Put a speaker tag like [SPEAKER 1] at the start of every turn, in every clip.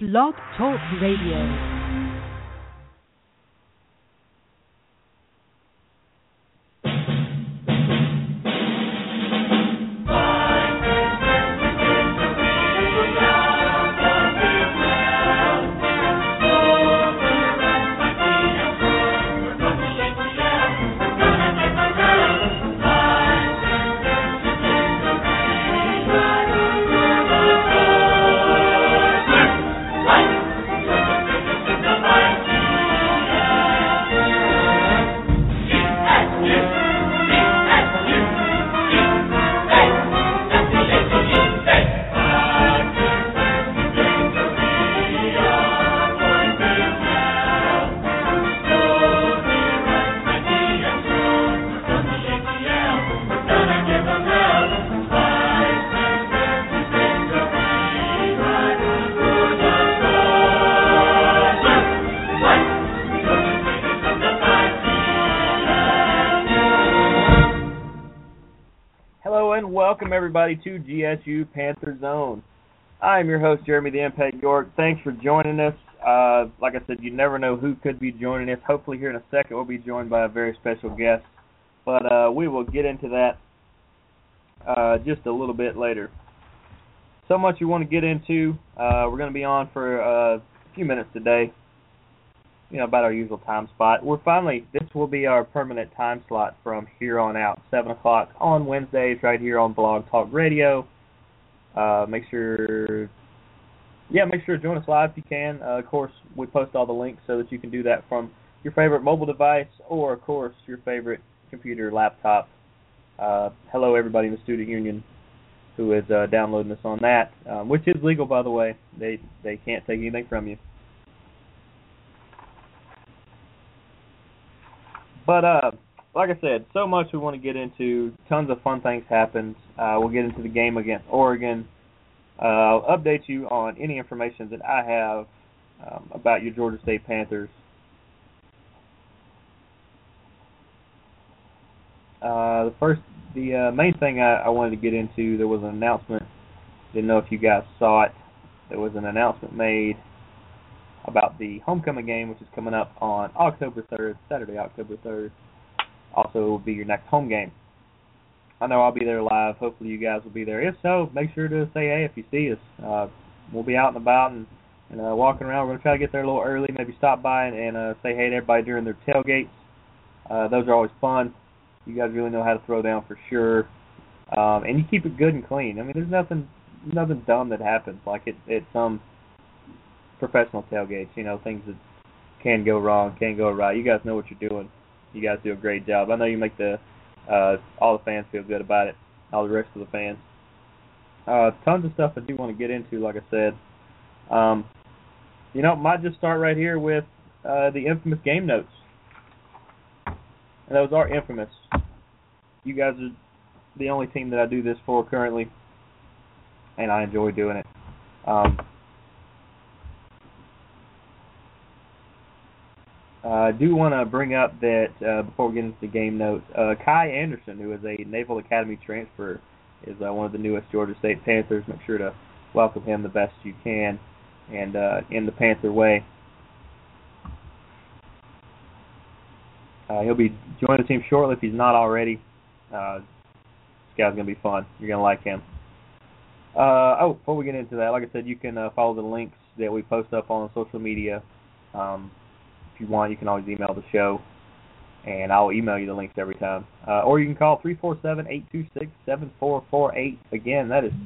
[SPEAKER 1] Blog Talk Radio.
[SPEAKER 2] Welcome everybody to GSU Panther Zone. I'm your host, Jeremy the Impact York. Thanks for joining us. Like I said, you never know who could be joining us. Hopefully here in a second we'll be joined by a very special guest. But we will get into that just a little bit later. So much we want to get into. We're going to be on for a few minutes today. About our usual time spot. This will be our permanent time slot from here on out, 7 o'clock on Wednesdays right here on Blog Talk Radio. Make sure to join us live if you can. Of course, we post all the links so that you can do that from your favorite mobile device or, of course, your favorite computer, laptop. Hello, everybody in the Student Union who is downloading this on that, which is legal, by the way. They can't take anything from you. But, like I said, so much we want to get into. Tons of fun things happened. We'll get into the game against Oregon. I'll update you on any information that I have about your Georgia State Panthers. The main thing I wanted to get into, there was an announcement. Didn't know if you guys saw it. There was an announcement made about the homecoming game, which is coming up on October 3rd, Saturday, October 3rd. Also, will be your next home game. I know I'll be there live. Hopefully you guys will be there. If so, make sure to say hey if you see us. We'll be out and about and walking around. We're going to try to get there a little early, maybe stop by and say hey to everybody during their tailgates. Those are always fun. You guys really know how to throw down for sure. And you keep it good and clean. I mean, there's nothing dumb that happens like at some professional tailgates, things that can go wrong, can go right. You guys know what you're doing. You guys do a great job. I know you make all the fans feel good about it, all the rest of the fans. Tons of stuff I do want to get into, like I said. Might just start right here with the infamous game notes. And those are infamous. You guys are the only team that I do this for currently, and I enjoy doing it. I do want to bring up that before we get into the game notes, Kai Anderson, who is a Naval Academy transfer, is one of the newest Georgia State Panthers. Make sure to welcome him the best you can and in the Panther way. He'll be joining the team shortly if he's not already. This guy's going to be fun. You're going to like him. Before we get into that, like I said, you can follow the links that we post up on social media. If you want, you can always email the show, and I'll email you the links every time. Or you can call 347-826-7448. Again, that is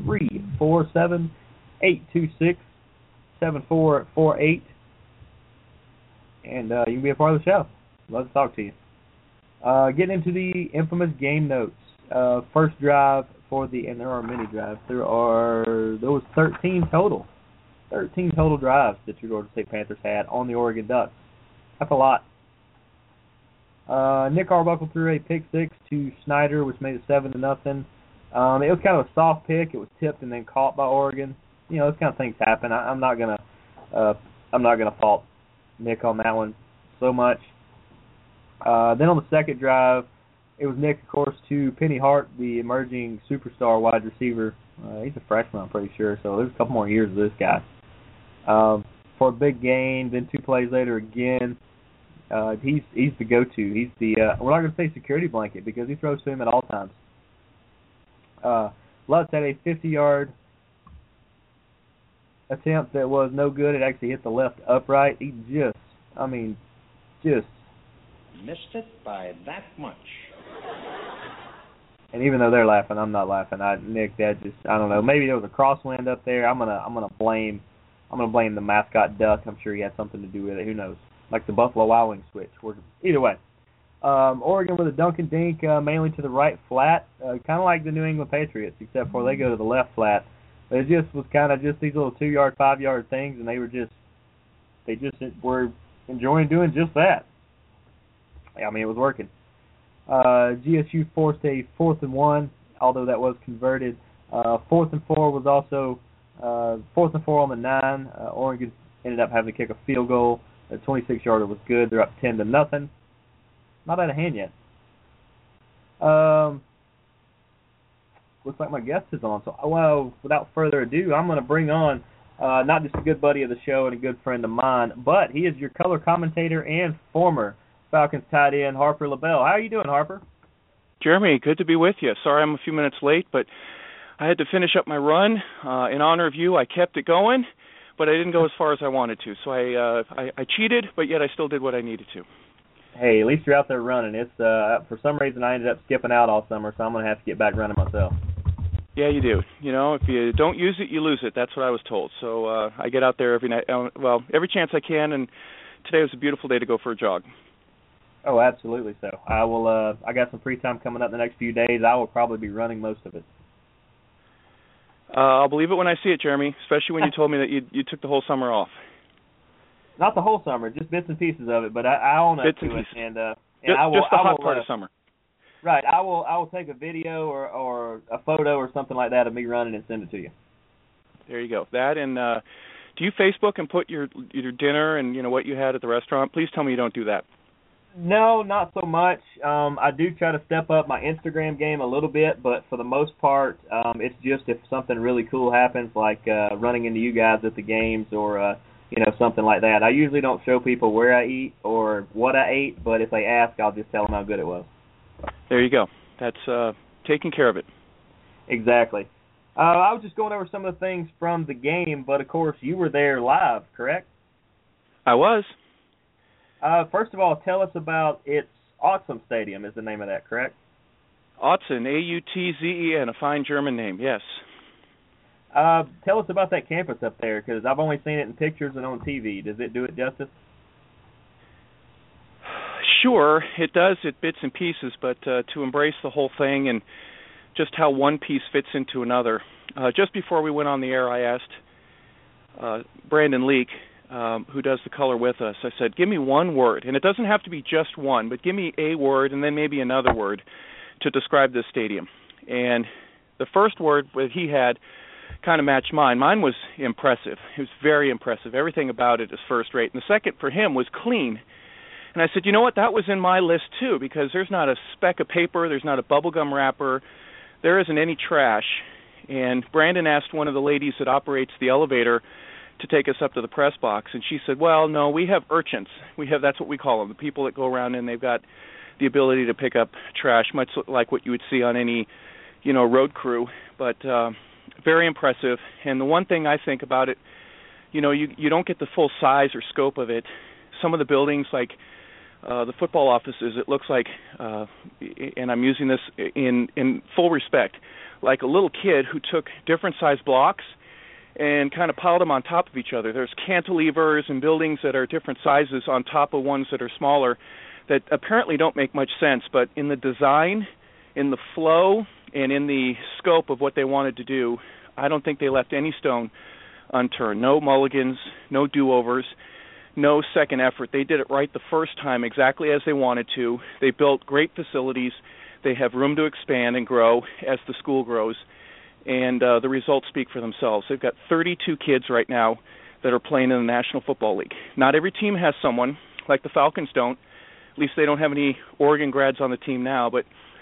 [SPEAKER 2] 347-826-7448. And you can be a part of the show. Love to talk to you. Getting into the infamous game notes. First drive and there are many drives. There was 13 total. 13 total drives that your Georgia State Panthers had on the Oregon Ducks. That's a lot. Nick Arbuckle threw a pick six to Snyder, which made it 7-0. It was kind of a soft pick. It was tipped and then caught by Oregon. Those kind of things happen. I'm not gonna fault Nick on that one so much. Then on the second drive, it was Nick, of course, to Penny Hart, the emerging superstar wide receiver. He's a freshman, I'm pretty sure, so there's a couple more years of this guy. For a big gain, then 2 plays later again. He's the go-to. He's the we're not going to say security blanket because he throws to him at all times. Lutz had a 50-yard attempt that was no good. It actually hit the left upright. He just
[SPEAKER 3] missed it by that much.
[SPEAKER 2] And even though they're laughing, I'm not laughing. Nick, that just, I don't know. Maybe there was a crosswind up there. I'm gonna blame the mascot duck. I'm sure he had something to do with it. Who knows? Like the Buffalo Wild Wings switch. Either way, Oregon with a dunk and dink, mainly to the right flat, kind of like the New England Patriots, except for they go to the left flat. But it just was kind of just these little 2-yard, 5-yard things, and they were enjoying doing just that. I mean, it was working. GSU forced a 4th and 1, although that was converted. 4th and 4 was also 4th and 4 on the 9. Oregon ended up having to kick a field goal. The 26-yarder was good. They're up 10-0. Not out of hand yet. Looks like my guest is on. So, well, without further ado, I'm going to bring on not just a good buddy of the show and a good friend of mine, but he is your color commentator and former Falcons tight end, Harper LaBelle. How are you doing, Harper?
[SPEAKER 4] Jeremy, good to be with you. Sorry I'm a few minutes late, but I had to finish up my run. In honor of you, I kept it going, but I didn't go as far as I wanted to. So I cheated, but yet I still did what I needed to.
[SPEAKER 2] Hey, at least you're out there running. It's for some reason I ended up skipping out all summer, so I'm going to have to get back running myself.
[SPEAKER 4] Yeah, you do. You know, if you don't use it, you lose it. That's what I was told. So I get out there every night, every chance I can, and today was a beautiful day to go for a jog.
[SPEAKER 2] Oh, absolutely so. I will. I got some free time coming up the next few days. I will probably be running most of it.
[SPEAKER 4] I'll believe it when I see it, Jeremy, especially when you told me that you took the whole summer off.
[SPEAKER 2] Not the whole summer, just bits and pieces of it, but I own up to it. And I will,
[SPEAKER 4] just the hot part of summer.
[SPEAKER 2] Right. I will take a video or a photo or something like that of me running and send it to you.
[SPEAKER 4] There you go. That and do you Facebook and put your dinner and what you had at the restaurant? Please tell me you don't do that.
[SPEAKER 2] No, not so much. I do try to step up my Instagram game a little bit, but for the most part, it's just if something really cool happens, like running into you guys at the games or something like that. I usually don't show people where I eat or what I ate, but if they ask, I'll just tell them how good it was.
[SPEAKER 4] There you go. That's taking care of it.
[SPEAKER 2] Exactly. I was just going over some of the things from the game, but of course you were there live, correct?
[SPEAKER 4] I was.
[SPEAKER 2] First of all, tell us about its Autzen Stadium is the name of that, correct?
[SPEAKER 4] Autzen, A-U-T-Z-E-N, a fine German name, yes.
[SPEAKER 2] Tell us about that campus up there, because I've only seen it in pictures and on TV. Does it do it justice?
[SPEAKER 4] Sure, it does, it bits and pieces, but to embrace the whole thing and just how one piece fits into another. Just before we went on the air, I asked Brandon Leak, who does the color with us, I said, give me one word, and it doesn't have to be just one, but give me a word and then maybe another word to describe this stadium. And the first word that he had kind of matched mine. Mine was impressive. It was very impressive. Everything about it is first rate. And the second for him was clean. And I said, you know what, that was in my list too, because there's not a speck of paper, there's not a bubblegum wrapper, there isn't any trash. And Brandon asked one of the ladies that operates the elevator to take us up to the press box, and she said, well, no, we have urchins. That's what we call them, the people that go around and they've got the ability to pick up trash, much like what you would see on any, road crew. But very impressive. And the one thing I think about it, you don't get the full size or scope of it. Some of the buildings, like the football offices, it looks like, and I'm using this in full respect, like a little kid who took different size blocks and kind of piled them on top of each other. There's cantilevers and buildings that are different sizes on top of ones that are smaller that apparently don't make much sense, but in the design, in the flow, and in the scope of what they wanted to do, I don't think they left any stone unturned. No mulligans, no do-overs, no second effort. They did it right the first time exactly as they wanted to. They built great facilities. They have room to expand and grow as the school grows, and the results speak for themselves. They've got 32 kids right now that are playing in the National Football League. Not every team has someone, like the Falcons don't. At least they don't have any Oregon grads on the team now, but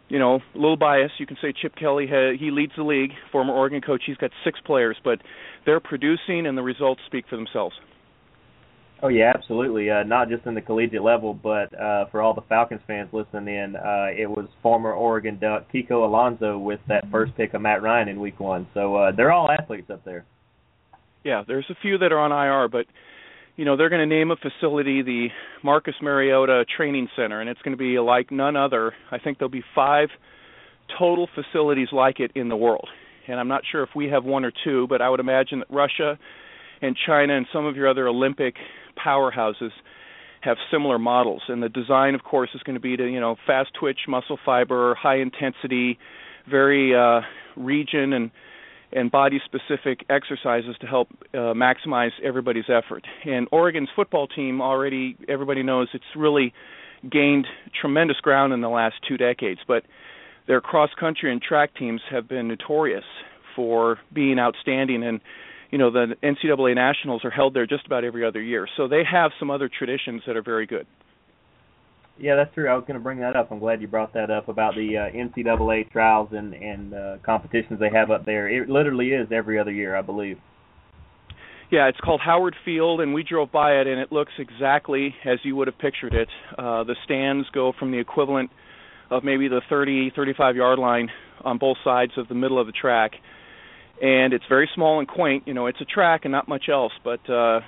[SPEAKER 4] a little biased. You can say Chip Kelly, he leads the league, former Oregon coach. He's got 6 players, but they're producing, and the results speak for themselves.
[SPEAKER 2] Oh, yeah, absolutely. Not just in the collegiate level, but for all the Falcons fans listening in, it was former Oregon Duck Kiko Alonso with that first pick of Matt Ryan in Week 1. So they're all athletes up there.
[SPEAKER 4] Yeah, there's a few that are on IR, but they're going to name a facility the Marcus Mariota Training Center, and it's going to be like none other. I think there'll be 5 total facilities like it in the world. And I'm not sure if we have 1 or 2, but I would imagine that Russia and China and some of your other Olympic powerhouses have similar models. And the design, of course, is going to be to, fast twitch muscle fiber, high intensity, very region and body-specific exercises to help maximize everybody's effort. And Oregon's football team already, everybody knows, it's really gained tremendous ground in the last 2 decades. But their cross-country and track teams have been notorious for being outstanding. And, the NCAA Nationals are held there just about every other year. So they have some other traditions that are very good.
[SPEAKER 2] Yeah, that's true. I was going to bring that up. I'm glad you brought that up about the NCAA trials and competitions they have up there. It literally is every other year, I believe.
[SPEAKER 4] Yeah, it's called Howard Field, and we drove by it, and it looks exactly as you would have pictured it. The stands go from the equivalent of maybe the 30, 35-yard line on both sides of the middle of the track. And it's very small and quaint. It's a track and not much else, but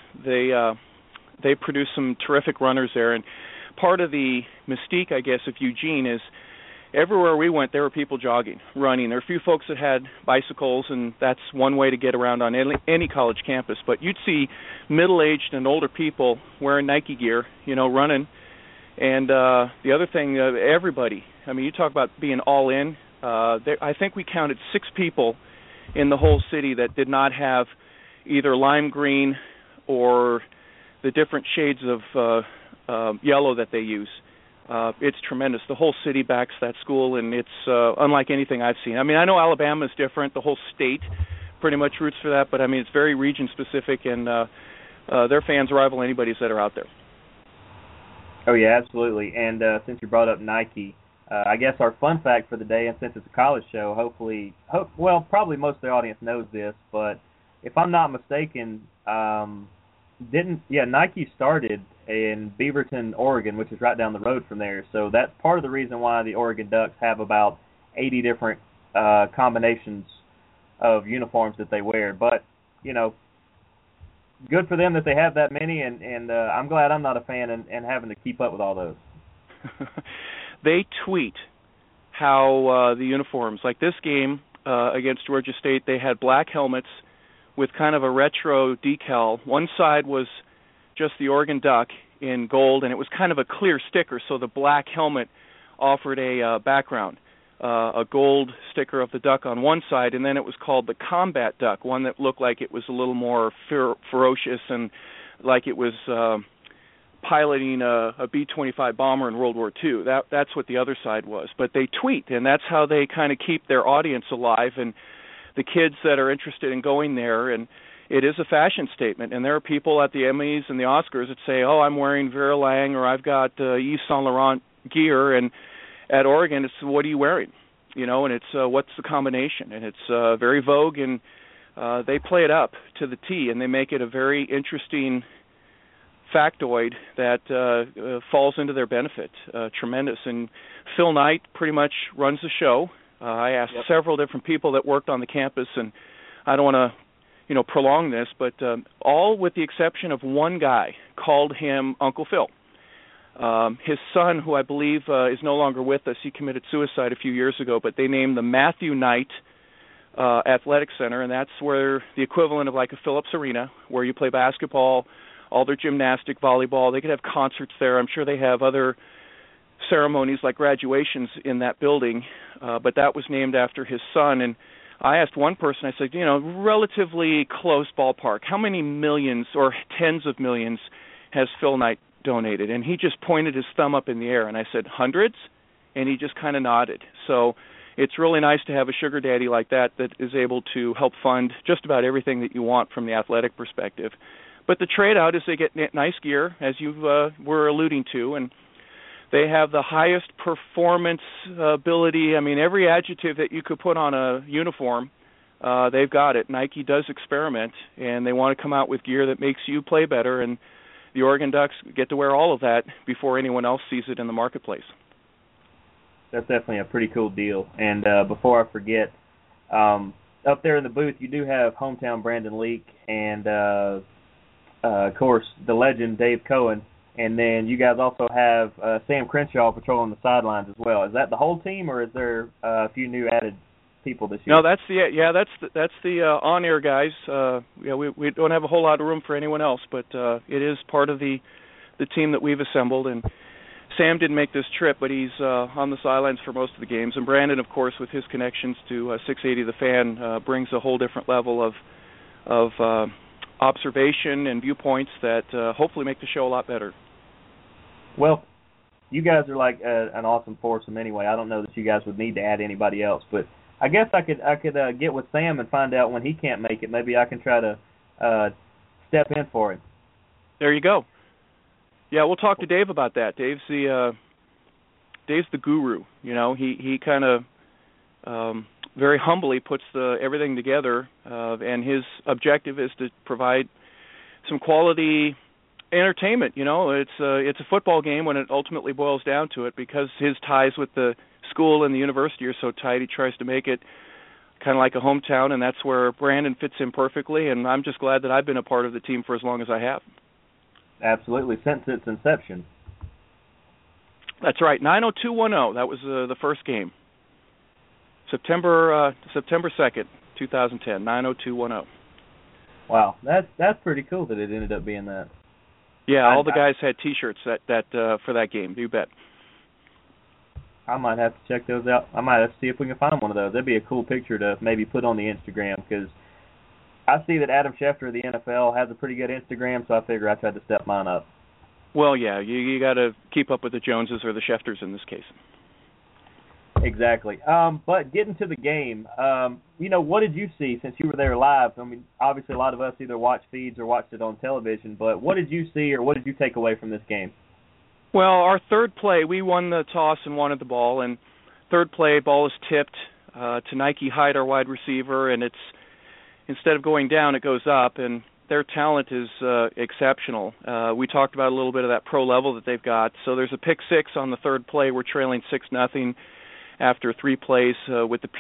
[SPEAKER 4] they produce some terrific runners there. And part of the mystique, I guess, of Eugene is everywhere we went, there were people jogging, running. There were a few folks that had bicycles, and that's one way to get around on any college campus. But you'd see middle-aged and older people wearing Nike gear, running. And the other thing, everybody, you talk about being all in. I think we counted 6 people in the whole city that did not have either lime green or the different shades of yellow that they use. It's tremendous. The whole city backs that school, and it's unlike anything I've seen. I know Alabama is different. The whole state pretty much roots for that, but it's very region-specific, and their fans rival anybody's that are out there.
[SPEAKER 2] Oh, yeah, absolutely. And since you brought up Nike, I guess our fun fact for the day, and since it's a college show, probably most of the audience knows this, but if I'm not mistaken, Nike started in Beaverton, Oregon, which is right down the road from there. So that's part of the reason why the Oregon Ducks have about 80 different combinations of uniforms that they wear. But, good for them that they have that many, and I'm glad I'm not a fan and having to keep up with all those.
[SPEAKER 4] They tweet how the uniforms, like this game against Georgia State, they had black helmets with kind of a retro decal. One side was just the Oregon Duck in gold, and it was kind of a clear sticker, so the black helmet offered a background, a gold sticker of the duck on one side, and then it was called the Combat Duck, one that looked like it was a little more ferocious and like it was piloting a B-25 bomber in World War II. That's what the other side was. But they tweet, and that's how they kind of keep their audience alive and the kids that are interested in going there. And it is a fashion statement. And there are people at the Emmys and the Oscars that say, oh, I'm wearing Vera Lang, or I've got Yves Saint Laurent gear. And at Oregon, it's what are you wearing? And it's what's the combination? And it's very vogue, and they play it up to the T, and they make it a very interesting factoid that falls into their benefit. Tremendous. And Phil Knight pretty much runs the show. I asked several different people that worked on the campus, and I don't want to prolong this, but all with the exception of one guy called him Uncle Phil. His son, who I believe is no longer with us, he committed suicide a few years ago, but they named the Matthew Knight Athletic Center, and that's where the equivalent of like a Phillips Arena, where you play basketball, all their gymnastic, volleyball. They could have concerts there. I'm sure they have other ceremonies like graduations in that building, but that was named after his son. And I asked one person, I said, relatively close ballpark, how many millions or tens of millions has Phil Knight donated? And he just pointed his thumb up in the air, and I said, hundreds? And he just kind of nodded. So it's really nice to have a sugar daddy like that is able to help fund just about everything that you want from the athletic perspective. But the trade-out is they get nice gear, as you were alluding to, and They have the highest performance ability. I mean, every adjective that you could put on a uniform, they've got it. Nike does experiment, and they want to come out with gear that makes you play better, and the Oregon Ducks get to wear all of that before anyone else sees it in the marketplace.
[SPEAKER 2] That's definitely a pretty cool deal. And before I forget, up there in the booth, you do have hometown Brandon Leak and, of course, the legend Dave Cohen. And then you guys also have Sam Crenshaw patrolling the sidelines as well. Is that the whole team, or is there a few new added people this year?
[SPEAKER 4] No, that's the on-air guys. We don't have a whole lot of room for anyone else, but it is part of the team that we've assembled. And Sam didn't make this trip, but he's on the sidelines for most of the games. And Brandon, of course, with his connections to 680 The Fan, brings a whole different level of observation and viewpoints that hopefully make the show a lot better.
[SPEAKER 2] Well, you guys are like an awesome foursome anyway. I don't know that you guys would need to add anybody else, but I guess I could get with Sam and find out when he can't make it. Maybe I can try to step in for him.
[SPEAKER 4] There you go. Yeah, we'll talk to Dave about that. Dave's the guru. You know, he kind of very humbly puts everything together, and his objective is to provide some quality entertainment. You know, it's a football game when it ultimately boils down to it, because his ties with the school and the university are so tight. He tries to make it kind of like a hometown, and that's where Brandon fits in perfectly. And I'm just glad that I've been a part of the team for as long as I have. Absolutely,
[SPEAKER 2] since its inception.
[SPEAKER 4] That's right, 90210. That was the first game. September 2nd, 2010, 90210.
[SPEAKER 2] Wow, that's pretty cool that it ended up being that.
[SPEAKER 4] Yeah, all the guys had T-shirts that for that game. You bet.
[SPEAKER 2] I might have to check those out. I might have to see if we can find one of those. That'd be a cool picture to maybe put on the Instagram, because I see that Adam Schefter of the NFL has a pretty good Instagram, so I figure I tried to step mine up.
[SPEAKER 4] Well, yeah, you got to keep up with the Joneses or the Schefters in this case.
[SPEAKER 2] Exactly. But getting to the game, what did you see since you were there live? I mean, obviously a lot of us either watched feeds or watched it on television, but what did you see or what did you take away from this game?
[SPEAKER 4] Well, our third play, we won the toss and wanted the ball, and third play, ball is tipped to Nike Hyde, our wide receiver, and it's instead of going down, it goes up, and their talent is exceptional. We talked about a little bit of that pro level that they've got. So there's a pick six on the third play. We're trailing 6-0 after 3 plays with the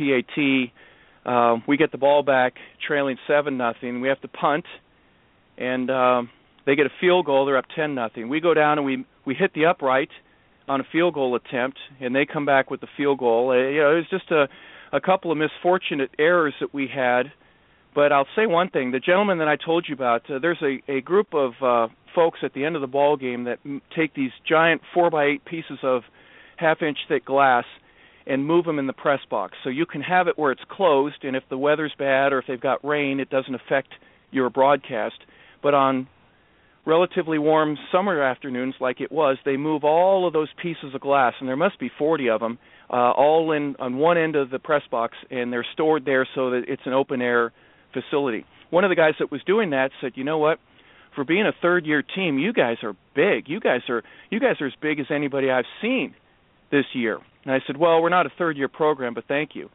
[SPEAKER 4] PAT. We get the ball back, trailing 7-0. We have to punt, and they get a field goal. They're up 10-0. We go down and we hit the upright on a field goal attempt, and they come back with the field goal. It was just a couple of misfortunate errors that we had. But I'll say one thing. The gentleman that I told you about, there's a group of folks at the end of the ball game that take these giant 4x8 pieces of half-inch thick glass and move them in the press box. So you can have it where it's closed, and if the weather's bad or if they've got rain, it doesn't affect your broadcast. But on relatively warm summer afternoons like it was, they move all of those pieces of glass, and there must be 40 of them, all in on one end of the press box, and they're stored there so that it's an open-air facility. One of the guys that was doing that said, "You know what? For being a third-year team, you guys are big. You guys are as big as anybody I've seen this year." And I said, "Well, we're not a third-year program, but thank you."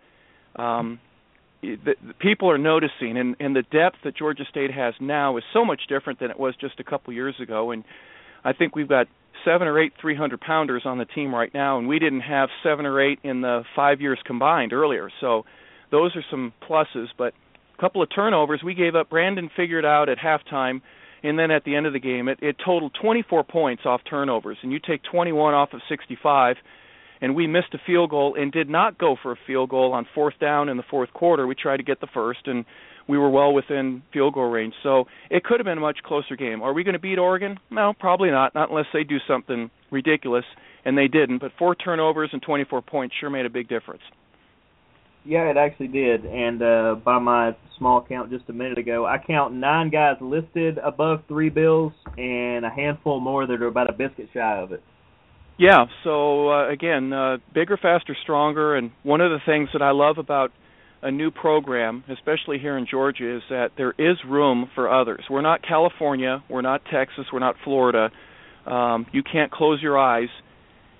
[SPEAKER 4] The people are noticing, and the depth that Georgia State has now is so much different than it was just a couple years ago. And I think we've got 7 or 8 300-pounders on the team right now, and we didn't have 7 or 8 in the 5 years combined earlier. So those are some pluses, but couple of turnovers. We gave up. Brandon figured out at halftime, and then at the end of the game, it totaled 24 points off turnovers. And you take 21 off of 65, and we missed a field goal and did not go for a field goal on 4th down in the fourth quarter. We tried to get the first, and we were well within field goal range. So it could have been a much closer game. Are we going to beat Oregon? No, probably not unless they do something ridiculous, and they didn't. But 4 turnovers and 24 points sure made a big difference.
[SPEAKER 2] Yeah, it actually did, and by my small count just a minute ago, I count 9 guys listed above 3 bills and a handful more that are about a biscuit shy of it.
[SPEAKER 4] Yeah, so again, bigger, faster, stronger, and one of the things that I love about a new program, especially here in Georgia, is that there is room for others. We're not California, we're not Texas, we're not Florida. You can't close your eyes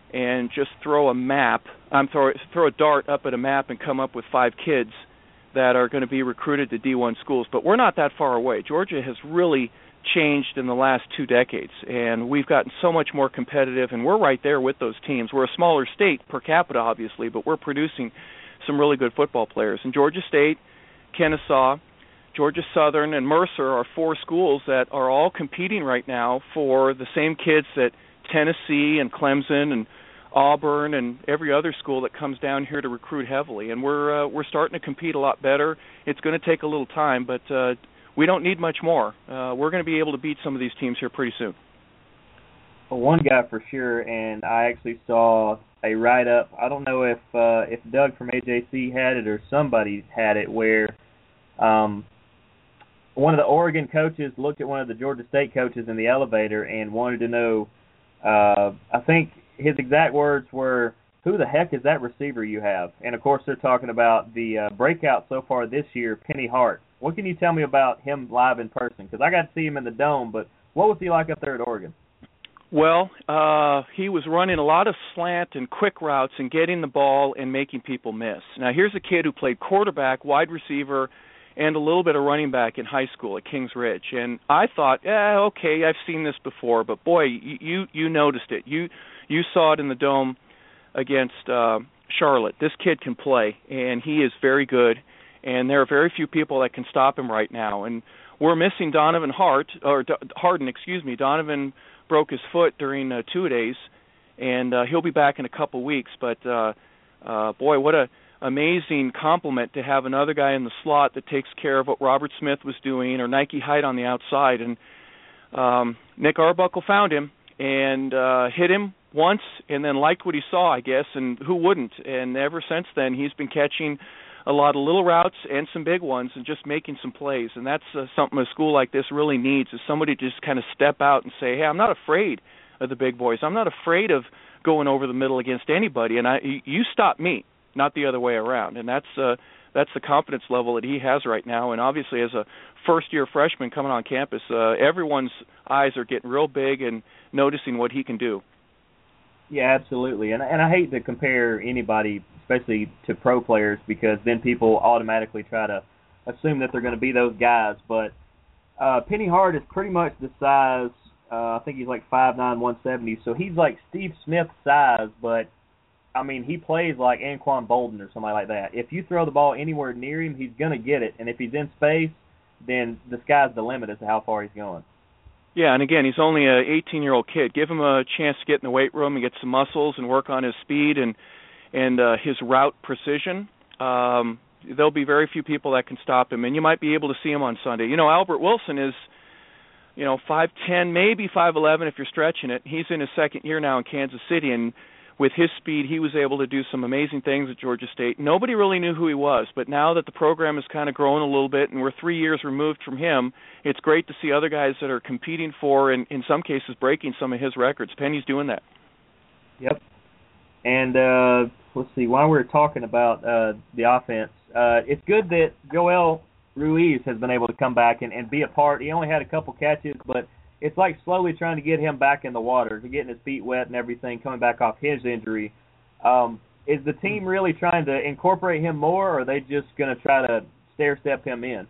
[SPEAKER 4] and just throw a dart up at a map and come up with 5 kids that are going to be recruited to D1 schools. But we're not that far away. Georgia has really changed in the last 2 decades, and we've gotten so much more competitive, and we're right there with those teams. We're a smaller state per capita, obviously, but we're producing some really good football players. And Georgia State, Kennesaw, Georgia Southern, and Mercer are 4 schools that are all competing right now for the same kids that Tennessee and Clemson and Auburn and every other school that comes down here to recruit heavily. And we're starting to compete a lot better. It's going to take a little time, but we don't need much more. We're going to be able to beat some of these teams here pretty soon.
[SPEAKER 2] Well, one guy for sure, and I actually saw a write-up. I don't know if Doug from AJC had it or somebody had it, where one of the Oregon coaches looked at one of the Georgia State coaches in the elevator and wanted to know, I think his exact words were, "Who the heck is that receiver you have?" And, of course, they're talking about the breakout so far this year, Penny Hart. What can you tell me about him live in person? Because I got to see him in the Dome, but what was he like up there at Oregon?
[SPEAKER 4] Well, he was running a lot of slant and quick routes and getting the ball and making people miss. Now, here's a kid who played quarterback, wide receiver, and a little bit of running back in high school at Kings Ridge. And I thought, okay, I've seen this before, but boy, you noticed it. You saw it in the Dome against Charlotte. This kid can play, and he is very good. And there are very few people that can stop him right now. And we're missing Donovan Harden. Donovan broke his foot during 2-a-days, and he'll be back in a couple weeks. But boy, what a amazing compliment to have another guy in the slot that takes care of what Robert Smith was doing, or Nike Height on the outside. And Nick Arbuckle found him and hit him once, and then liked what he saw, I guess, and who wouldn't? And ever since then, he's been catching a lot of little routes and some big ones and just making some plays. And that's something a school like this really needs, is somebody to just kind of step out and say, hey, I'm not afraid of the big boys. I'm not afraid of going over the middle against anybody, and you stop me, not the other way around. And that's the confidence level that he has right now. And obviously, as a first-year freshman coming on campus, everyone's eyes are getting real big and noticing what he can do.
[SPEAKER 2] Yeah, absolutely. And I hate to compare anybody, especially to pro players, because then people automatically try to assume that they're going to be those guys. But Penny Hart is pretty much the size, I think he's like 5'9", 170, so he's like Steve Smith's size, but, I mean, he plays like Anquan Bolden or somebody like that. If you throw the ball anywhere near him, he's going to get it. And if he's in space, then the sky's the limit as to how far he's going.
[SPEAKER 4] Yeah, and again, he's only an 18-year-old kid. Give him a chance to get in the weight room and get some muscles and work on his speed and his route precision. There'll be very few people that can stop him, and you might be able to see him on Sunday. You know, Albert Wilson is, 5'10", maybe 5'11" if you're stretching it. He's in his second year now in Kansas City, and with his speed, he was able to do some amazing things at Georgia State. Nobody really knew who he was, but now that the program has kind of grown a little bit and we're 3 years removed from him, it's great to see other guys that are competing for, and in some cases breaking some of his records. Penny's doing that.
[SPEAKER 2] Yep. And let's see, while we're talking about the offense, it's good that Joel Ruiz has been able to come back and be a part. He only had a couple catches, but it's like slowly trying to get him back in the water, to getting his feet wet and everything, coming back off his injury. Is the team really trying to incorporate him more, or are they just going to try to stair-step him in?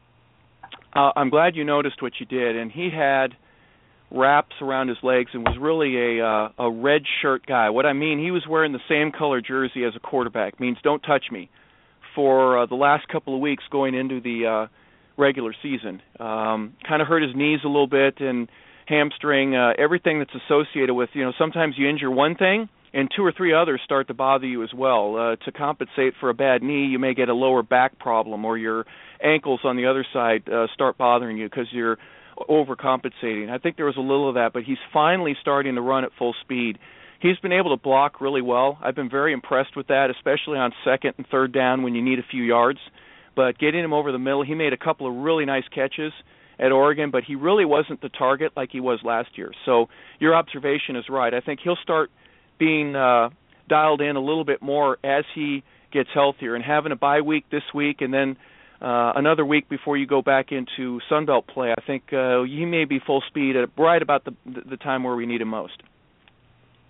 [SPEAKER 4] I'm glad you noticed what you did, and he had wraps around his legs and was really a red shirt guy. What I mean, he was wearing the same color jersey as a quarterback, means don't touch me, for the last couple of weeks going into the regular season. Kind of hurt his knees a little bit and hamstring, everything that's associated with, sometimes you injure one thing and 2 or 3 others start to bother you as well. To compensate for a bad knee, you may get a lower back problem, or your ankles on the other side start bothering you because you're overcompensating. I think there was a little of that, but he's finally starting to run at full speed. He's been able to block really well. I've been very impressed with that, especially on second and third down when you need a few yards. But getting him over the middle, he made a couple of really nice catches at Oregon, but he really wasn't the target like he was last year. So your observation is right. I think he'll start being dialed in a little bit more as he gets healthier, and having a bye week this week and then another week before you go back into Sun Belt play. I think he may be full speed at right about the time where we need him most.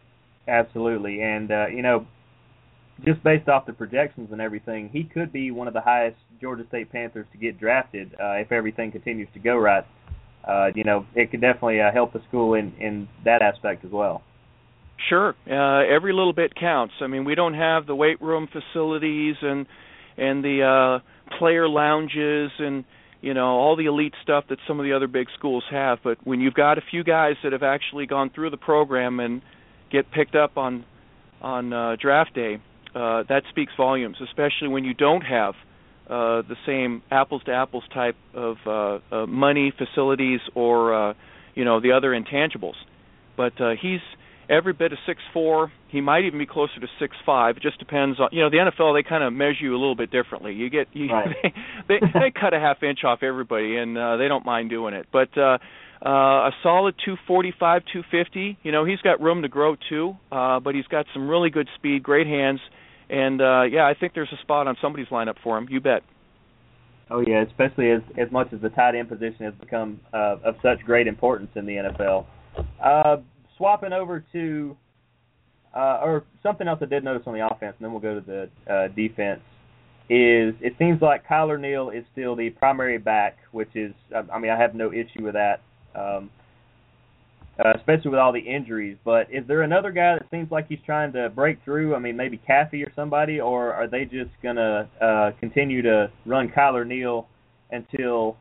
[SPEAKER 2] Absolutely, and just based off the projections and everything, he could be one of the highest Georgia State Panthers to get drafted if everything continues to go right. It could definitely help the school in that aspect as well.
[SPEAKER 4] Sure, every little bit counts. I mean, we don't have the weight room facilities and the player lounges and all the elite stuff that some of the other big schools have. But when you've got a few guys that have actually gone through the program and get picked up on draft day, that speaks volumes, especially when you don't have the same apples-to-apples type of money, facilities, or the other intangibles. But he's every bit of 6'4". He might even be closer to 6'5". It just depends on the NFL. They kind of measure you a little bit differently.
[SPEAKER 2] Right.
[SPEAKER 4] they cut a half inch off everybody, and they don't mind doing it. But a solid 245, 250. He's got room to grow too, but he's got some really good speed, great hands, and I think there's a spot on somebody's lineup for him. You bet.
[SPEAKER 2] Oh yeah, especially as much as the tight end position has become of such great importance in the NFL. Swapping over to or something else I did notice on the offense, and then we'll go to the defense, is it seems like Kyler Neal is still the primary back, which is, I have no issue with that, especially with all the injuries. But is there another guy that seems like he's trying to break through? Maybe Caffey or somebody, or are they just going to continue to run Kyler Neal until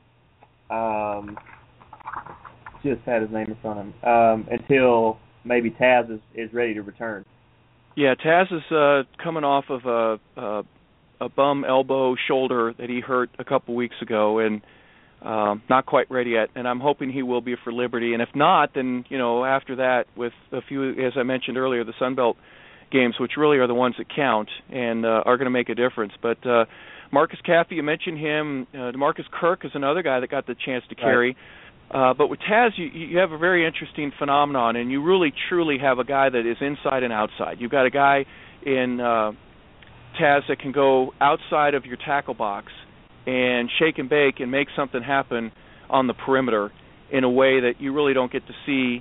[SPEAKER 2] just had his name in front of him, until maybe Taz is ready to return?
[SPEAKER 4] Yeah, Taz is coming off of a bum elbow shoulder that he hurt a couple weeks ago, and not quite ready yet, and I'm hoping he will be for Liberty. And if not, then after that, with a few, as I mentioned earlier, the Sun Belt games, which really are the ones that count and are going to make a difference. But Marcus Caffey, you mentioned him. DeMarcus Kirk is another guy that got the chance to carry.
[SPEAKER 2] Right.
[SPEAKER 4] But with Taz, you have a very interesting phenomenon, and you really, truly have a guy that is inside and outside. You've got a guy in Taz that can go outside of your tackle box and shake and bake and make something happen on the perimeter in a way that you really don't get to see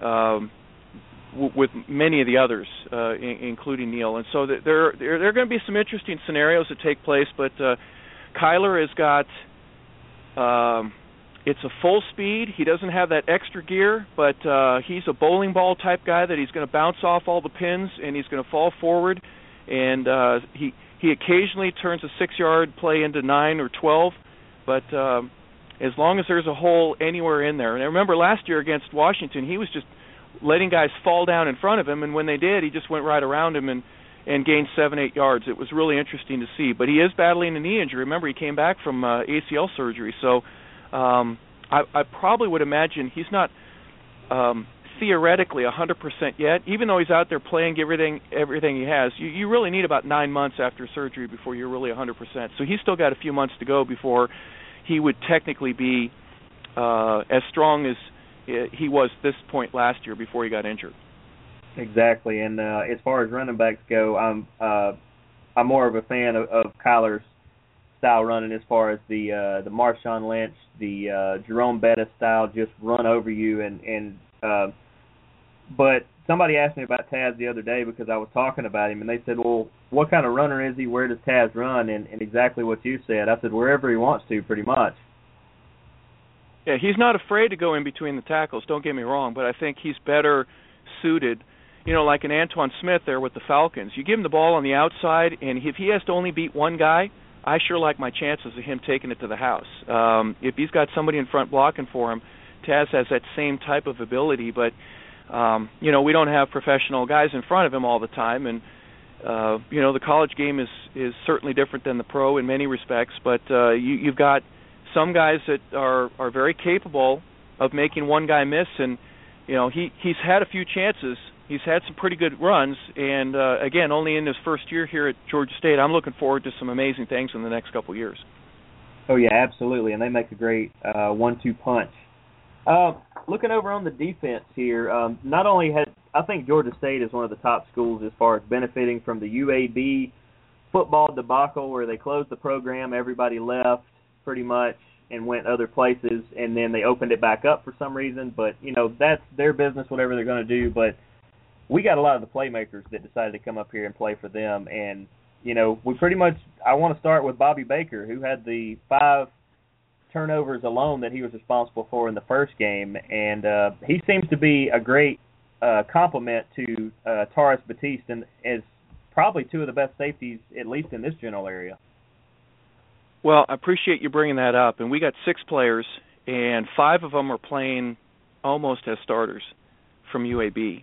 [SPEAKER 4] with many of the others, including Neal. And so there are going to be some interesting scenarios that take place, but Kyler has got it's a full speed. He doesn't have that extra gear, but he's a bowling ball type guy that he's going to bounce off all the pins, and he's going to fall forward. And he occasionally turns a 6-yard play into 9 or 12, but as long as there's a hole anywhere in there. And I remember last year against Washington, he was just letting guys fall down in front of him, and when they did, he just went right around him and gained 7-8 yards. It was really interesting to see. But he is battling a knee injury. Remember, he came back from ACL surgery, so I probably would imagine he's not theoretically 100% yet, even though he's out there playing everything he has. You really need about 9 months after surgery before you're really 100%. So he's still got a few months to go before he would technically be as strong as he was this point last year before he got injured.
[SPEAKER 2] Exactly, and as far as running backs go, I'm more of a fan of Kyler's style running, as far as the Marshawn Lynch, the Jerome Bettis style, just run over you. But somebody asked me about Taz the other day because I was talking about him, and they said, well, what kind of runner is he? Where does Taz run? And exactly what you said. I said, wherever he wants to, pretty much.
[SPEAKER 4] Yeah, he's not afraid to go in between the tackles, don't get me wrong, but I think he's better suited, like an Antoine Smith there with the Falcons. You give him the ball on the outside, and if he has to only beat one guy, I sure like my chances of him taking it to the house. If he's got somebody in front blocking for him, Taz has that same type of ability, but we don't have professional guys in front of him all the time, and the college game is certainly different than the pro in many respects, but you've got some guys that are very capable of making one guy miss, and he's had a few chances. He's had some pretty good runs, and again, only in his first year here at Georgia State. I'm looking forward to some amazing things in the next couple of years.
[SPEAKER 2] Oh yeah, absolutely, and they make a great 1-2 punch. Looking over on the defense here, not only I think Georgia State is one of the top schools as far as benefiting from the UAB football debacle, where they closed the program, everybody left pretty much and went other places, and then they opened it back up for some reason. But that's their business, whatever they're going to do. But we got a lot of the playmakers that decided to come up here and play for them. And, we pretty much – I want to start with Bobby Baker, who had the 5 turnovers alone that he was responsible for in the first game. And he seems to be a great complement to Taurus Batiste and is probably 2 of the best safeties, at least in this general area.
[SPEAKER 4] Well, I appreciate you bringing that up. And we got 6 players, and 5 of them are playing almost as starters from UAB.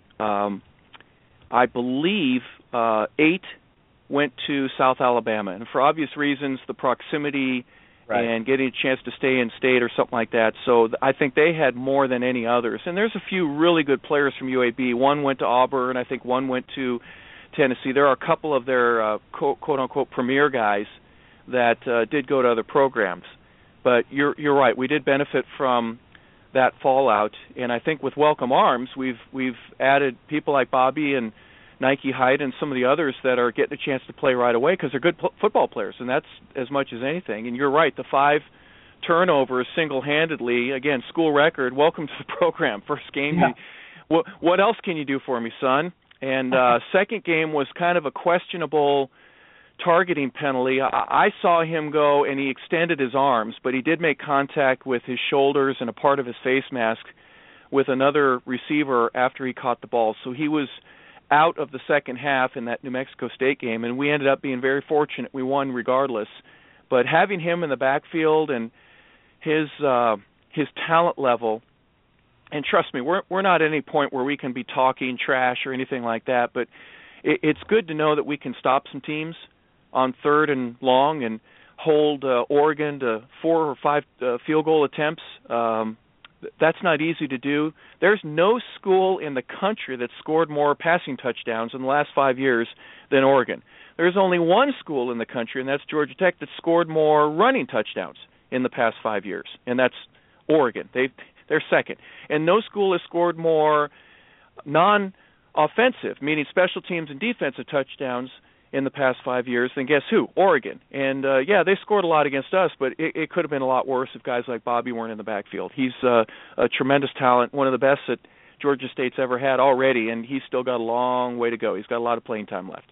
[SPEAKER 4] I believe 8 went to South Alabama, and for obvious reasons, the proximity and getting a chance to stay in state or something like that. So I think they had more than any others. And there's a few really good players from UAB. One went to Auburn. I think one went to Tennessee. There are a couple of their quote-unquote premier guys that did go to other programs. But you're right. We did benefit from that fallout, and I think with Welcome Arms, we've added people like Bobby and Nike Hyde and some of the others that are getting a chance to play right away because they're good football players, and that's as much as anything. And you're right, the 5 turnovers single-handedly, again, school record, welcome to the program. First game, what else can you do for me, son? And second game was kind of a questionable targeting penalty. I saw him go, and he extended his arms, but he did make contact with his shoulders and a part of his face mask with another receiver after he caught the ball. So he was out of the second half in that New Mexico State game, and we ended up being very fortunate. We won regardless. But having him in the backfield and his talent level, and trust me, we're not at any point where we can be talking trash or anything like that, but it's good to know that we can stop some teams on 3rd and long and hold Oregon to 4 or 5 field goal attempts. That's not easy to do. There's no school in the country that scored more passing touchdowns in the last 5 years than Oregon. There's only one school in the country, and that's Georgia Tech, that scored more running touchdowns in the past 5 years, and that's Oregon. They're second. And no school has scored more non-offensive, meaning special teams and defensive touchdowns in the past 5 years, then guess who? Oregon. And, they scored a lot against us, but it could have been a lot worse if guys like Bobby weren't in the backfield. He's a tremendous talent, one of the best that Georgia State's ever had already, and he's still got a long way to go. He's got a lot of playing time left.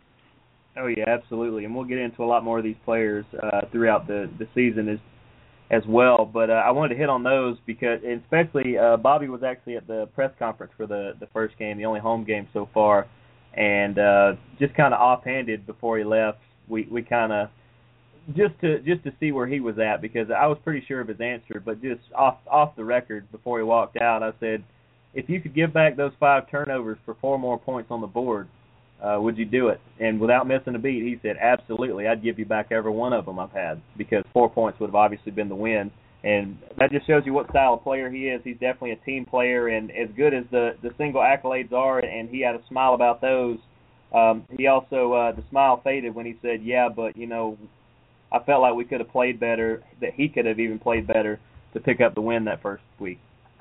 [SPEAKER 2] Oh, yeah, absolutely. And we'll get into a lot more of these players throughout the season as well. But I wanted to hit on those because, especially, Bobby was actually at the press conference for the first game, the only home game so far. And just kind of offhanded before he left, we kind of just to see where he was at, because I was pretty sure of his answer, but just off the record before he walked out, I said, if you could give back those 5 turnovers for 4 more points on the board, would you do it? And without missing a beat, he said, absolutely, I'd give you back every one of them I've had, because 4 points would have obviously been the win. And that just shows you what style of player he is. He's definitely a team player, and as good as the single accolades are, and he had a smile about those, he also, the smile faded when he said, yeah, but, I felt like we could have played better, that he could have even played better to pick up the win that first week.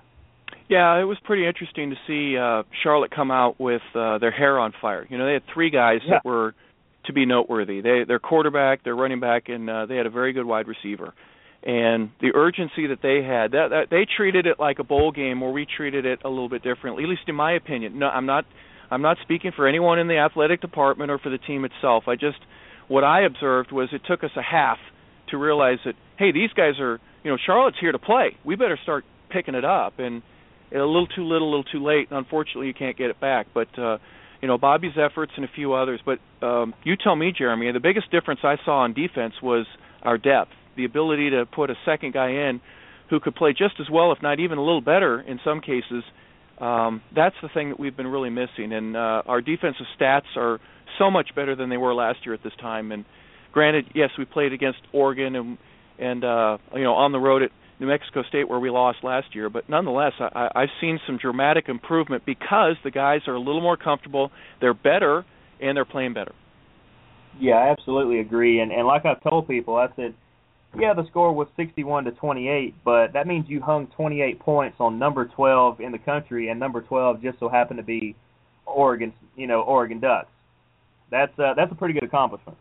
[SPEAKER 4] Yeah, it was pretty interesting to see Charlotte come out with their hair on fire. They had 3 guys that were to be noteworthy. Their quarterback, their running back, and they had a very good wide receiver. And the urgency that they had, that they treated it like a bowl game, where we treated it a little bit differently, at least in my opinion. No, I'm not speaking for anyone in the athletic department or for the team itself. What I observed was it took us a half to realize that, hey, these guys are, Charlotte's here to play. We better start picking it up. And a little too little, a little too late. Unfortunately, you can't get it back. But, Bobby's efforts and a few others. But you tell me, Jeremy, the biggest difference I saw on defense was our depth. The ability to put a second guy in who could play just as well, if not even a little better in some cases. That's the thing that we've been really missing. And our defensive stats are so much better than they were last year at this time. And granted, yes, we played against Oregon and on the road at New Mexico State where we lost last year. But nonetheless, I've seen some dramatic improvement because the guys are a little more comfortable, they're better, and they're playing better.
[SPEAKER 2] Yeah, I absolutely agree. And like I've told people, I said, yeah, the score was 61-28, but that means you hung 28 points on number 12 in the country, and number 12 just so happened to be Oregon Ducks. That's a pretty good accomplishment.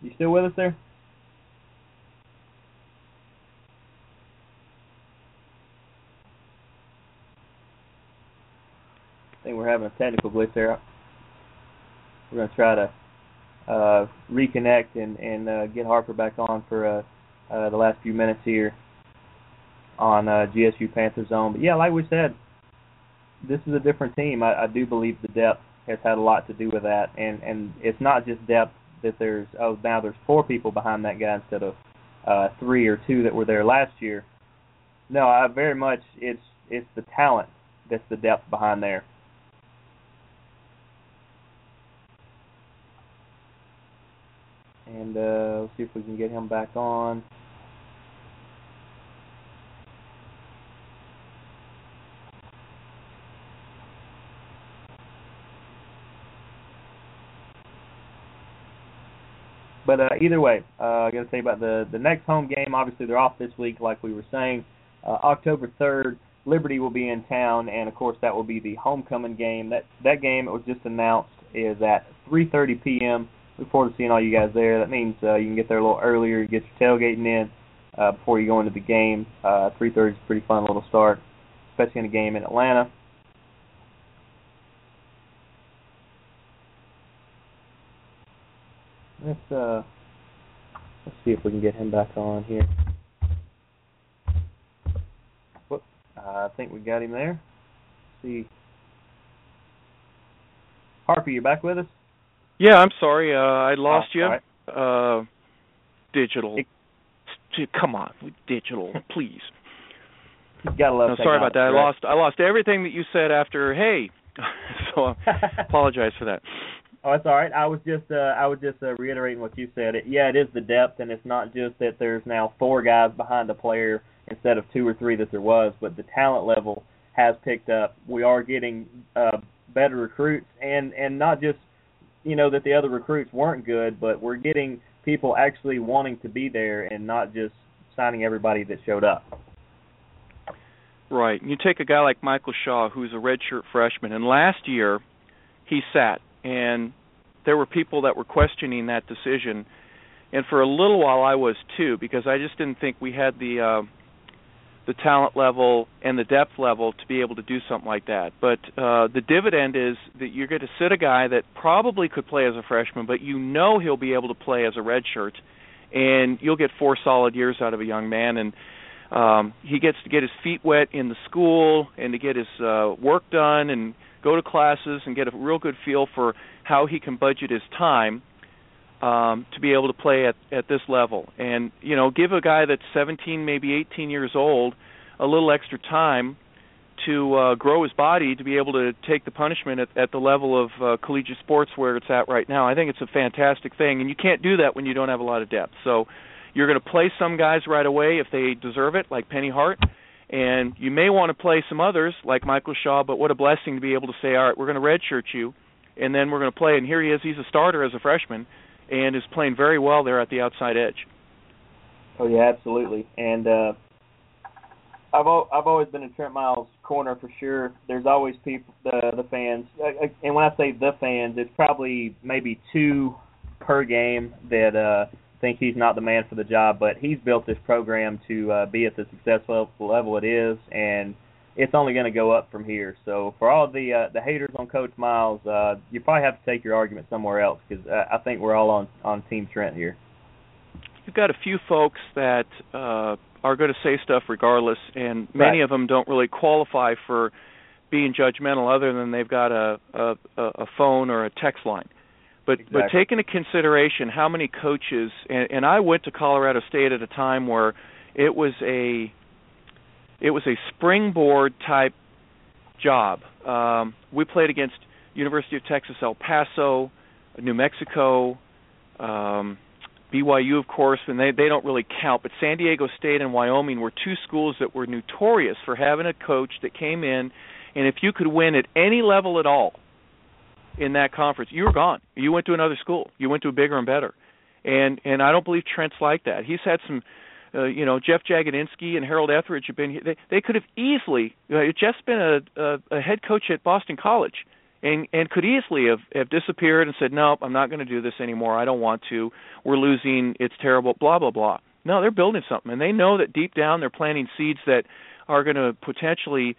[SPEAKER 2] You still with us there? I think we're having a technical glitch there. We're going to try to reconnect and get Harper back on for the last few minutes here on GSU Panther Zone. But, yeah, like we said, this is a different team. I do believe the depth has had a lot to do with that. And it's not just depth that now there's 4 people behind that guy instead of 3 or 2 that were there last year. No, I very much it's the talent that's the depth behind there. And let's see if we can get him back on. But either way, I got to say about the next home game. Obviously, they're off this week, like we were saying. October 3rd, Liberty will be in town, and of course, that will be the homecoming game. That game, it was just announced, is at 3:30 p.m. Look forward to seeing all you guys there. That means you can get there a little earlier, get your tailgating in before you go into the game. 3:30 is a pretty fun little start, especially in a game in Atlanta. Let's see if we can get him back on here. Whoop, I think we got him there. Let's see. Harper, you back with us?
[SPEAKER 4] Yeah, I'm sorry. I lost you.
[SPEAKER 2] Right.
[SPEAKER 4] Digital. Come on, digital, please.
[SPEAKER 2] You gotta love.
[SPEAKER 4] No, sorry about that.
[SPEAKER 2] Right?
[SPEAKER 4] I lost everything that you said after hey. So I apologize for that.
[SPEAKER 2] Oh, that's all right. I was just reiterating what you said. It is the depth, and it's not just that there's now 4 guys behind a player instead of 2 or 3 that there was, but the talent level has picked up. We are getting better recruits, and not just that the other recruits weren't good, but we're getting people actually wanting to be there and not just signing everybody that showed up.
[SPEAKER 4] Right. You take a guy like Michael Shaw, who's a redshirt freshman, and last year he sat, and there were people that were questioning that decision, and for a little while I was too, because I just didn't think we had the talent level and the depth level to be able to do something like that. But the dividend is that you're going to sit a guy that probably could play as a freshman, but he'll be able to play as a redshirt, and you'll get 4 solid years out of a young man. And he gets to get his feet wet in the school and to get his work done and go to classes and get a real good feel for how he can budget his time to be able to play at this level. And, give a guy that's 17, maybe 18 years old a little extra time to grow his body to be able to take the punishment at the level of collegiate sports where it's at right now. I think it's a fantastic thing, and you can't do that when you don't have a lot of depth. So you're going to play some guys right away if they deserve it, like Penny Hart, and you may want to play some others like Michael Shaw, but what a blessing to be able to say, all right, we're going to redshirt you, and then we're going to play, and here he is, he's a starter as a freshman, and is playing very well there at the outside edge.
[SPEAKER 2] Oh yeah, absolutely. And I've always been in Trent Miles' corner for sure. There's always people, the fans, and when I say the fans, it's probably maybe 2 per game that think he's not the man for the job. But he's built this program to be at the successful level it is, and it's only going to go up from here. So for all the haters on Coach Miles, you probably have to take your argument somewhere else, because I think we're all on Team Trent here.
[SPEAKER 4] You've got a few folks that are going to say stuff regardless, and many of them don't really qualify for being judgmental other than they've got a phone or a text line. But take into consideration how many coaches, and I went to Colorado State at a time where it was a springboard type job. We played against University of Texas El Paso, New Mexico, BYU, of course, and they don't really count. But San Diego State and Wyoming were 2 schools that were notorious for having a coach that came in, and if you could win at any level at all in that conference, you were gone. You went to another school. You went to a bigger and better. And I don't believe Trent's like that. He's had some Jeff Jagodinsky and Harold Etheridge have been here. They could have easily Jeff's been a head coach at Boston College, and could easily have disappeared and said, nope, I'm not going to do this anymore. I don't want to. We're losing. It's terrible, blah, blah, blah. No, they're building something, and they know that deep down they're planting seeds that are going to potentially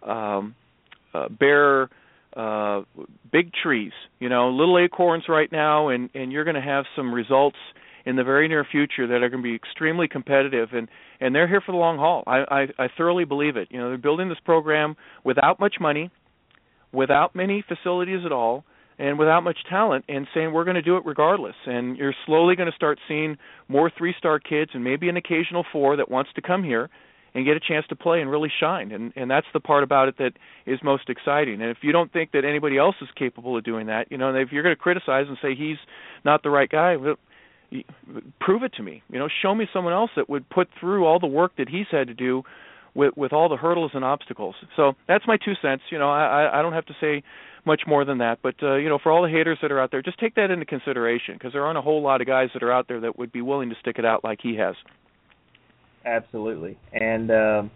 [SPEAKER 4] bear big trees, little acorns right now, and you're going to have some results in the very near future that are going to be extremely competitive, and they're here for the long haul. I thoroughly believe it. They're building this program without much money, without many facilities at all, and without much talent, and saying we're going to do it regardless. And you're slowly going to start seeing more 3-star kids and maybe an occasional 4 that wants to come here and get a chance to play and really shine. And that's the part about it that is most exciting. And if you don't think that anybody else is capable of doing that, if you're going to criticize and say he's not the right guy, well, prove it to me. Show me someone else that would put through all the work that he's had to do with all the hurdles and obstacles. So that's my 2 cents. I don't have to say much more than that. But, for all the haters that are out there, just take that into consideration, because there aren't a whole lot of guys that are out there that would be willing to stick it out like he has.
[SPEAKER 2] Absolutely. And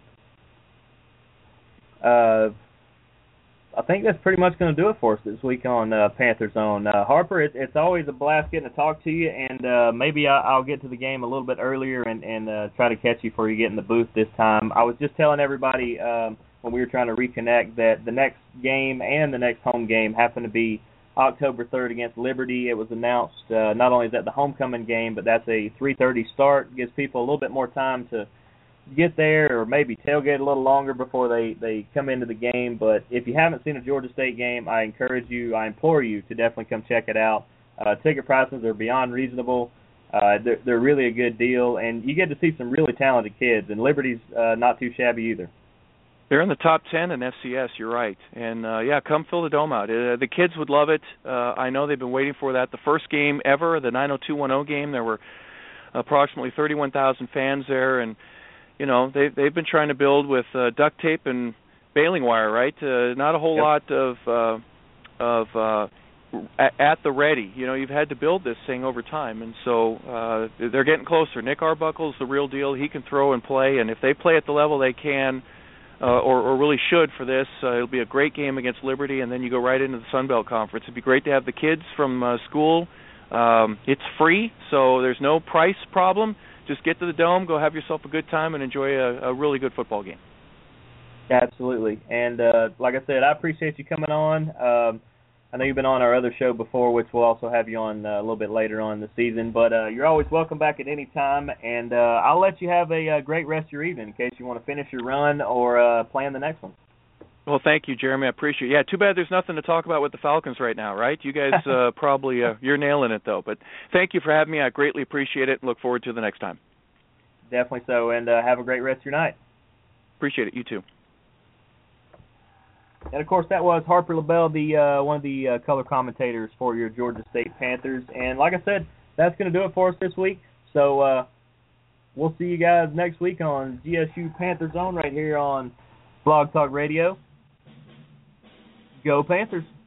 [SPEAKER 2] I think that's pretty much going to do it for us this week on Panther Zone. Harper, it's always a blast getting to talk to you, and maybe I'll get to the game a little bit earlier and try to catch you before you get in the booth this time. I was just telling everybody when we were trying to reconnect that the next game and the next home game happen to be October 3rd against Liberty. It was announced not only is that the homecoming game, but that's a 3:30 start. Gives people a little bit more time to get there or maybe tailgate a little longer before they come into the game. But if you haven't seen a Georgia State game, I implore you to definitely come check it out. Ticket prices are beyond reasonable. They're really a good deal, and you get to see some really talented kids, and Liberty's not too shabby either.
[SPEAKER 4] They're in the top 10 in FCS, you're right. And, come fill the dome out. The kids would love it. I know they've been waiting for that. The first game ever, the 90210 game, there were approximately 31,000 fans there, and they've been trying to build with duct tape and baling wire, right? Not a whole lot of at the ready. You've had to build this thing over time, and so they're getting closer. Nick Arbuckle's the real deal. He can throw and play, and if they play at the level they can, or really should for this, it'll be a great game against Liberty, and then you go right into the Sun Belt Conference. It'd be great to have the kids from school. It's free, so there's no price problem. Just get to the Dome, go have yourself a good time, and enjoy a really good football game.
[SPEAKER 2] Absolutely. And like I said, I appreciate you coming on. I know you've been on our other show before, which we'll also have you on a little bit later on in the season. But you're always welcome back at any time, and I'll let you have a great rest of your evening in case you want to finish your run or plan the next one.
[SPEAKER 4] Well, thank you, Jeremy. I appreciate it. Yeah, too bad there's nothing to talk about with the Falcons right now, right? You guys probably you're nailing it, though. But thank you for having me. I greatly appreciate it and look forward to the next time.
[SPEAKER 2] Definitely so, and have a great rest of your night.
[SPEAKER 4] Appreciate it. You too.
[SPEAKER 2] And, of course, that was Harper LaBelle, one of the color commentators for your Georgia State Panthers. And like I said, that's going to do it for us this week. So we'll see you guys next week on GSU Panther Zone right here on Blog Talk Radio. Go Panthers.